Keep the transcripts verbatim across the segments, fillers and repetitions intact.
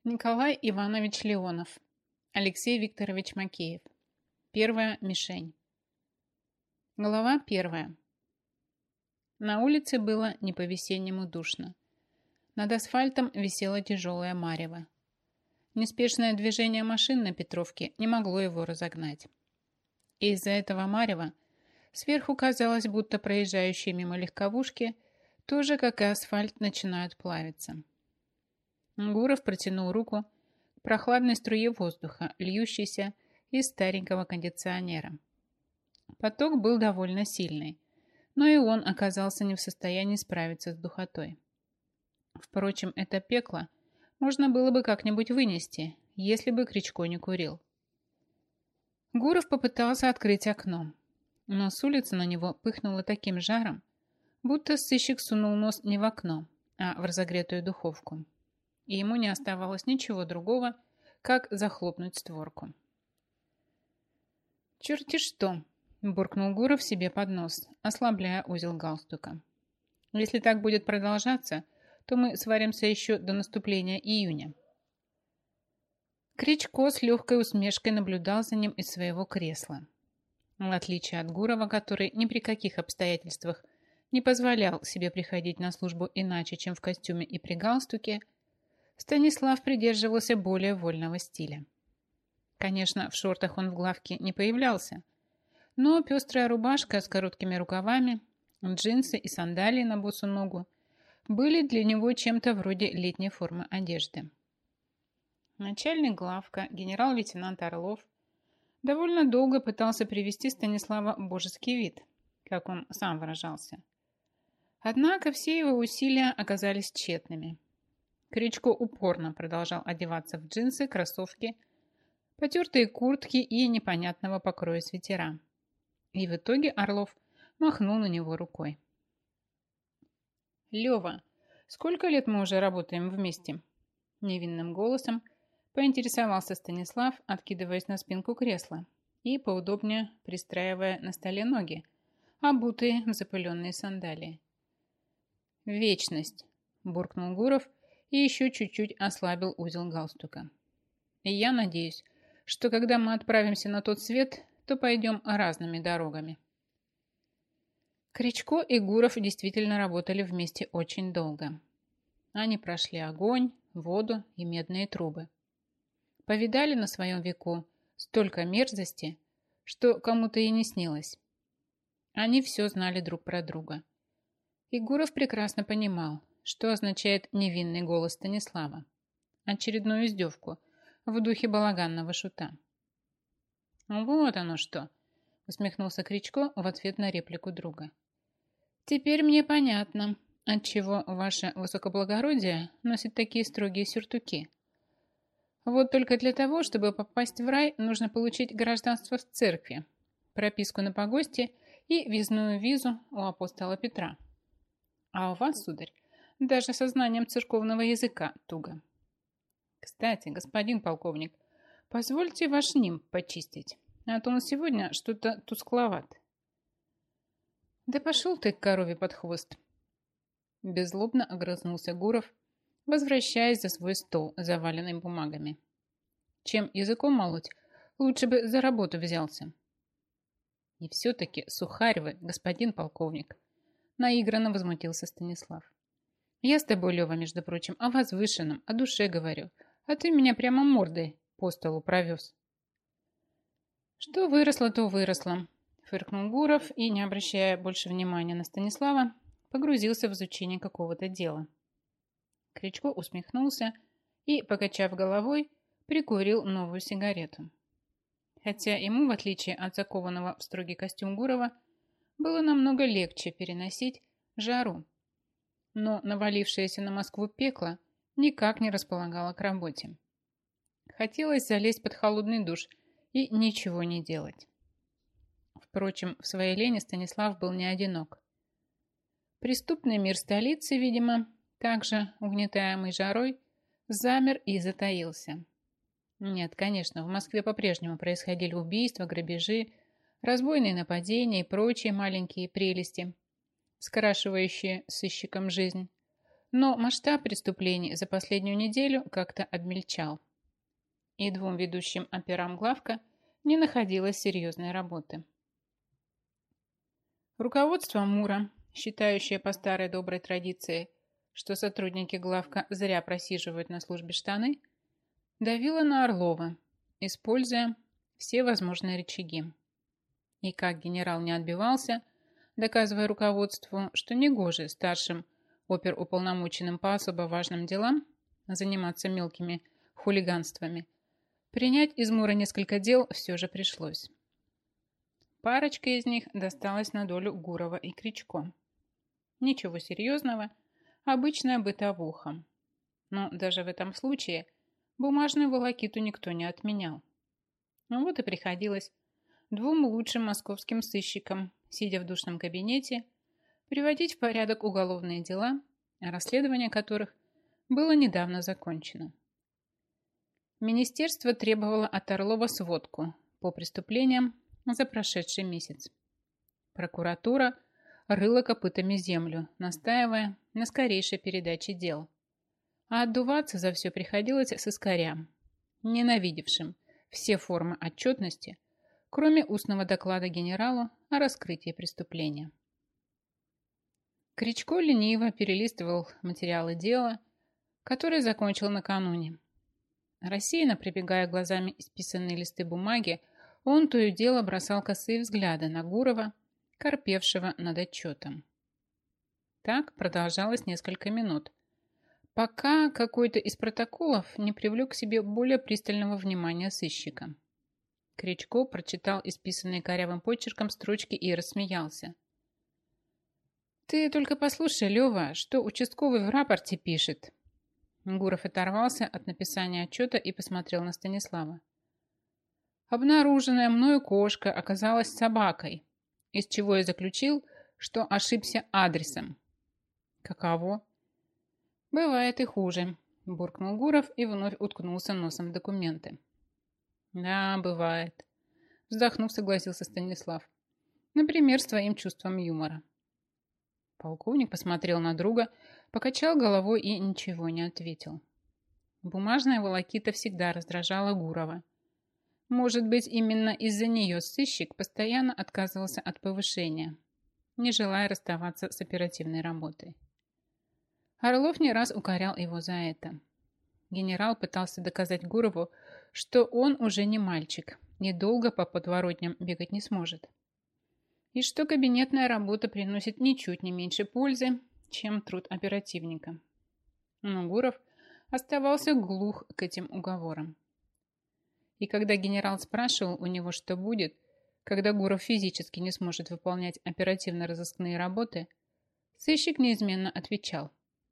Николай Иванович Леонов. Алексей Викторович Макеев. Первая мишень. Глава первая. На улице было не по-весеннему душно. Над асфальтом висело тяжелое марево. Неспешное движение машин на Петровке не могло его разогнать. И из-за этого марева сверху казалось, будто проезжающие мимо легковушки тоже, как и асфальт, начинают плавиться. Гуров протянул руку к прохладной струе воздуха, льющейся из старенького кондиционера. Поток был довольно сильный, но и он оказался не в состоянии справиться с духотой. Впрочем, это пекло можно было бы как-нибудь вынести, если бы Кричко не курил. Гуров попытался открыть окно, но с улицы на него пыхнуло таким жаром, будто сыщик сунул нос не в окно, а в разогретую духовку. И ему не оставалось ничего другого, как захлопнуть створку. «Черти что!» – буркнул Гуров себе под нос, ослабляя узел галстука. «Если так будет продолжаться, то мы сваримся еще до наступления июня». Кричко с легкой усмешкой наблюдал за ним из своего кресла. В отличие от Гурова, который ни при каких обстоятельствах не позволял себе приходить на службу иначе, чем в костюме и при галстуке, Станислав придерживался более вольного стиля. Конечно, в шортах он в главке не появлялся, но пестрая рубашка с короткими рукавами, джинсы и сандалии на босу ногу были для него чем-то вроде летней формы одежды. Начальник главка, генерал-лейтенант Орлов, довольно долго пытался привести Станислава в божеский вид, как он сам выражался. Однако все его усилия оказались тщетными. Кричко упорно продолжал одеваться в джинсы, кроссовки, потертые куртки и непонятного покроя свитера. И в итоге Орлов махнул на него рукой. «Лева, сколько лет мы уже работаем вместе?» Невинным голосом поинтересовался Станислав, откидываясь на спинку кресла и поудобнее пристраивая на столе ноги, обутые в запыленные сандалии. «Вечность», – буркнул Гуров и еще чуть-чуть ослабил узел галстука. «И я надеюсь, что когда мы отправимся на тот свет, то пойдем разными дорогами». Кричко и Гуров действительно работали вместе очень долго. Они прошли огонь, воду и медные трубы. Повидали на своем веку столько мерзости, что кому-то и не снилось. Они все знали друг про друга. И Гуров прекрасно понимал, что означает невинный голос Станислава. Очередную издевку в духе балаганного шута. «Вот оно что!» – усмехнулся Кричко в ответ на реплику друга. «Теперь мне понятно, отчего ваше высокоблагородие носит такие строгие сюртуки. Вот только для того, чтобы попасть в рай, нужно получить гражданство в церкви, прописку на погосте и въездную визу у апостола Петра. А у вас, сударь, даже со знанием церковного языка туго. Кстати, господин полковник, позвольте ваш нимб почистить, а то он сегодня что-то тускловат». «Да пошел ты к корове под хвост!» Беззлобно огрызнулся Гуров, возвращаясь за свой стол, заваленный бумагами. «Чем языком молоть, лучше бы за работу взялся». «И все-таки сухарь вы, господин полковник!» Наигранно возмутился Станислав. «Я с тобой, Лева, между прочим, о возвышенном, о душе говорю, а ты меня прямо мордой по столу провез». «Что выросло, то выросло», — фыркнул Гуров и, не обращая больше внимания на Станислава, погрузился в изучение какого-то дела. Кричко усмехнулся и, покачав головой, прикурил новую сигарету. Хотя ему, в отличие от закованного в строгий костюм Гурова, было намного легче переносить жару, но навалившееся на Москву пекло никак не располагало к работе. Хотелось залезть под холодный душ и ничего не делать. Впрочем, в своей лени Станислав был не одинок. Преступный мир столицы, видимо, также угнетаемый жарой, замер и затаился. Нет, конечно, в Москве по-прежнему происходили убийства, грабежи, разбойные нападения и прочие маленькие прелести, скрашивающие сыщикам жизнь. Но масштаб преступлений за последнюю неделю как-то обмельчал. И двум ведущим операм главка не находилось серьезной работы. Руководство Мура, считающее по старой доброй традиции, что сотрудники главка зря просиживают на службе штаны, давило на Орлова, используя все возможные рычаги. И как генерал не отбивался, доказывая руководству, что негоже старшим оперуполномоченным по особо важным делам заниматься мелкими хулиганствами, принять из Мура несколько дел все же пришлось. Парочка из них досталась на долю Гурова и Кричко. Ничего серьезного, обычная бытовуха. Но даже в этом случае бумажную волокиту никто не отменял. Ну вот и приходилось двум лучшим московским сыщикам, сидя в душном кабинете, приводить в порядок уголовные дела, расследование которых было недавно закончено. Министерство требовало от Орлова сводку по преступлениям за прошедший месяц. Прокуратура рыла копытами землю, настаивая на скорейшей передаче дел. А отдуваться за все приходилось с искорям, ненавидевшим все формы отчетности, кроме устного доклада генералу о раскрытии преступления. Кричко лениво перелистывал материалы дела, которые закончил накануне. Рассеянно прибегая глазами исписанные листы бумаги, он то и дело бросал косые взгляды на Гурова, корпевшего над отчетом. Так продолжалось несколько минут, пока какой-то из протоколов не привлек к себе более пристального внимания сыщика. Кричко прочитал исписанные корявым почерком строчки и рассмеялся. «Ты только послушай, Лева, что участковый в рапорте пишет». Гуров оторвался от написания отчета и посмотрел на Станислава. Обнаруженная мною кошка оказалась собакой, из чего я заключил, что ошибся адресом. Каково? Бывает и хуже, буркнул Гуров и вновь уткнулся носом в документы. Да, бывает, вздохнув, согласился Станислав. Например, с твоим чувством юмора. Полковник посмотрел на друга, покачал головой и ничего не ответил. Бумажная волокита всегда раздражала Гурова. Может быть, именно из-за нее сыщик постоянно отказывался от повышения, не желая расставаться с оперативной работой. Орлов не раз укорял его за это. Генерал пытался доказать Гурову, что он уже не мальчик и долго по подворотням бегать не сможет. И что кабинетная работа приносит ничуть не меньше пользы, чем труд оперативника. Но Гуров оставался глух к этим уговорам. И когда генерал спрашивал у него, что будет, когда Гуров физически не сможет выполнять оперативно-розыскные работы, сыщик неизменно отвечал.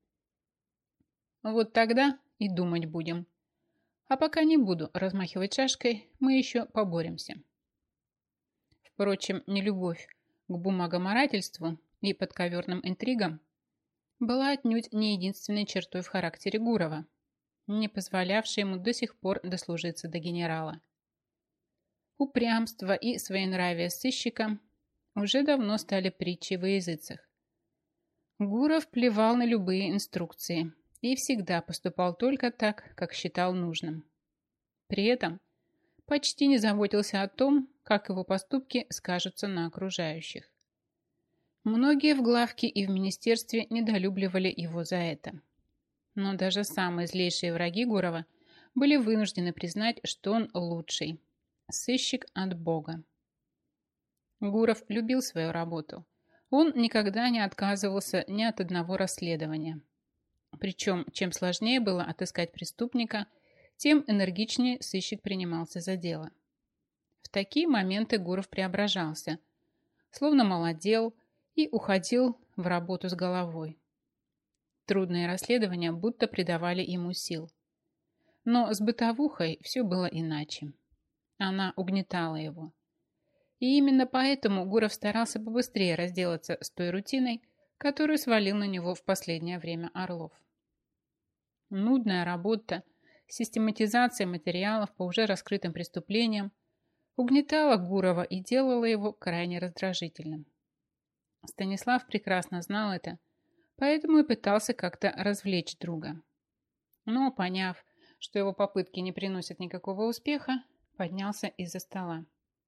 Вот тогда и думать будем. А пока не буду размахивать шашкой, мы еще поборемся. Впрочем, нелюбовь к бумагоморательству и подковерным интригам была отнюдь не единственной чертой в характере Гурова, не позволявшей ему до сих пор дослужиться до генерала. Упрямство и своенравие сыщика уже давно стали притчей во языцах. Гуров плевал на любые инструкции и всегда поступал только так, как считал нужным. При этом почти не заботился о том, как его поступки скажутся на окружающих. Многие в главке и в министерстве недолюбливали его за это. Но даже самые злейшие враги Гурова были вынуждены признать, что он лучший. Сыщик от Бога. Гуров любил свою работу. Он никогда не отказывался ни от одного расследования. Причем, чем сложнее было отыскать преступника, тем энергичнее сыщик принимался за дело. В такие моменты Гуров преображался, словно молодел и уходил в работу с головой. Трудные расследования будто придавали ему сил. Но с бытовухой все было иначе. Она угнетала его. И именно поэтому Гуров старался побыстрее разделаться с той рутиной, которую свалил на него в последнее время Орлов. Нудная работа, систематизация материалов по уже раскрытым преступлениям угнетала Гурова и делала его крайне раздражительным. Станислав прекрасно знал это, поэтому и пытался как-то развлечь друга. Но, поняв, что его попытки не приносят никакого успеха, поднялся из-за стола.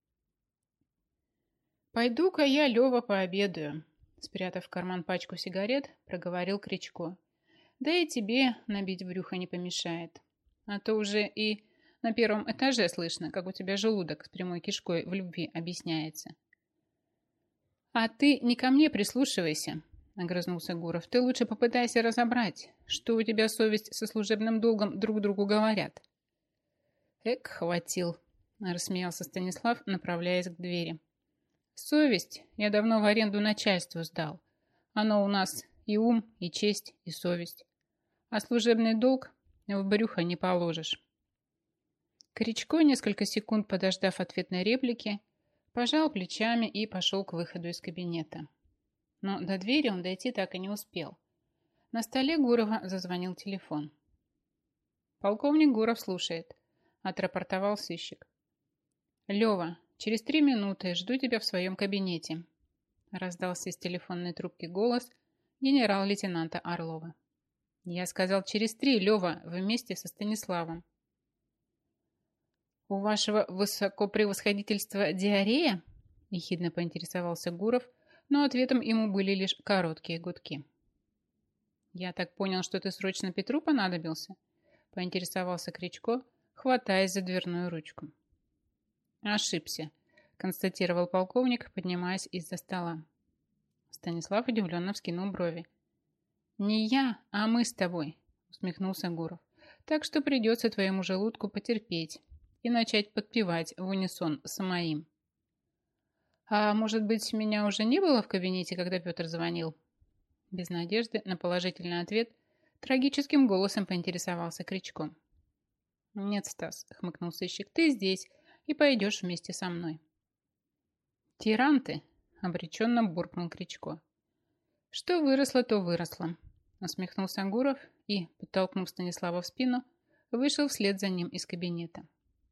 «Пойду-ка я, Лева, пообедаю», — спрятав в карман пачку сигарет, проговорил Кричко. «Да и тебе набить брюхо не помешает. А то уже и на первом этаже слышно, как у тебя желудок с прямой кишкой в любви объясняется». «А ты не ко мне прислушивайся», — огрызнулся Гуров. «Ты лучше попытайся разобрать, что у тебя совесть со служебным долгом друг другу говорят». «Эк, хватил», — рассмеялся Станислав, направляясь к двери. «Совесть я давно в аренду начальству сдал. Оно у нас и ум, и честь, и совесть. А служебный долг в брюхо не положишь». Кричко, несколько секунд подождав ответной реплики, пожал плечами и пошел к выходу из кабинета. Но до двери он дойти так и не успел. На столе Гурова зазвонил телефон. «Полковник Гуров слушает», — отрапортовал сыщик. «Лева, через три минуты жду тебя в своем кабинете», — раздался из телефонной трубки голос генерал-лейтенанта Орлова. «Я сказал через три, Лева, вместе со Станиславом». «У вашего высокопревосходительства диарея?» – ехидно поинтересовался Гуров, но ответом ему были лишь короткие гудки. «Я так понял, что ты срочно Петру понадобился?» – поинтересовался Кричко, хватаясь за дверную ручку. «Ошибся», – констатировал полковник, поднимаясь из-за стола. Станислав удивленно вскинул брови. «Не я, а мы с тобой», – усмехнулся Гуров. «Так что придется твоему желудку потерпеть и начать подпевать в унисон с моим». «А может быть, меня уже не было в кабинете, когда Петр звонил?» Без надежды на положительный ответ трагическим голосом поинтересовался Кричко. «Нет, Стас», — хмыкнул сыщик, — «ты здесь и пойдешь вместе со мной». «Тиран ты», — обреченно буркнул Кричко. «Что выросло, то выросло», — усмехнулся Гуров и, подтолкнув Станислава в спину, вышел вслед за ним из кабинета.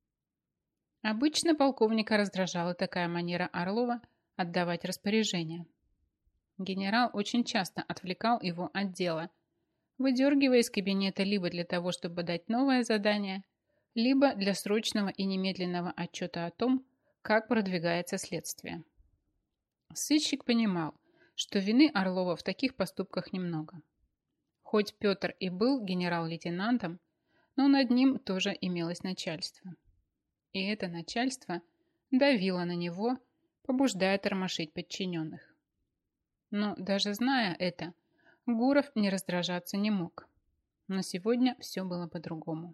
Обычно полковника раздражала такая манера Орлова отдавать распоряжения. Генерал очень часто отвлекал его от дела, выдергивая из кабинета либо для того, чтобы дать новое задание, либо для срочного и немедленного отчета о том, как продвигается следствие. Сыщик понимал, что вины Орлова в таких поступках немного. Хоть Петр и был генерал-лейтенантом, но над ним тоже имелось начальство. И это начальство давило на него, побуждая тормошить подчиненных. Но даже зная это, Гуров не раздражаться не мог. Но сегодня все было по-другому.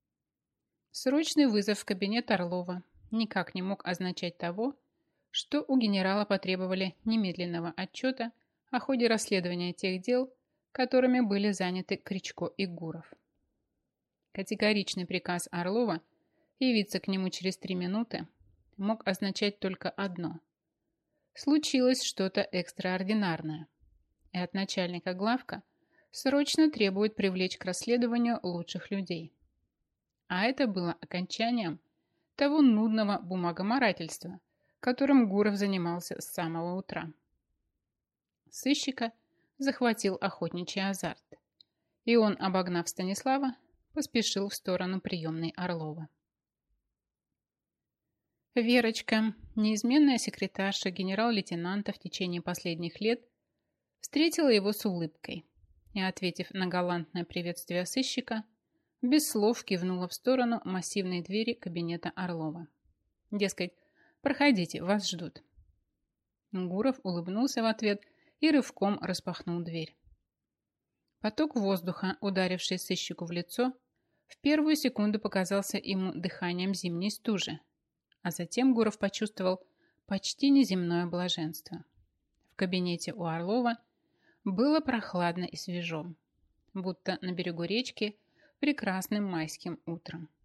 Срочный вызов в кабинет Орлова никак не мог означать того, что у генерала потребовали немедленного отчета о ходе расследования тех дел, которыми были заняты Кричко и Гуров. Категоричный приказ Орлова явиться к нему через три минуты мог означать только одно. Случилось что-то экстраординарное, и от начальника главка срочно требует привлечь к расследованию лучших людей. А это было окончанием того нудного бумагоморательства, которым Гуров занимался с самого утра. Сыщика захватил охотничий азарт, и он, обогнав Станислава, поспешил в сторону приемной Орлова. Верочка, неизменная секретарша генерал-лейтенанта в течение последних лет, встретила его с улыбкой и, ответив на галантное приветствие сыщика, без слов кивнула в сторону массивной двери кабинета Орлова. Дескать, проходите, вас ждут. Гуров улыбнулся в ответ и рывком распахнул дверь. Поток воздуха, ударивший сыщику в лицо, в первую секунду показался ему дыханием зимней стужи, а затем Гуров почувствовал почти неземное блаженство. В кабинете у Орлова было прохладно и свежо, будто на берегу речки прекрасным майским утром.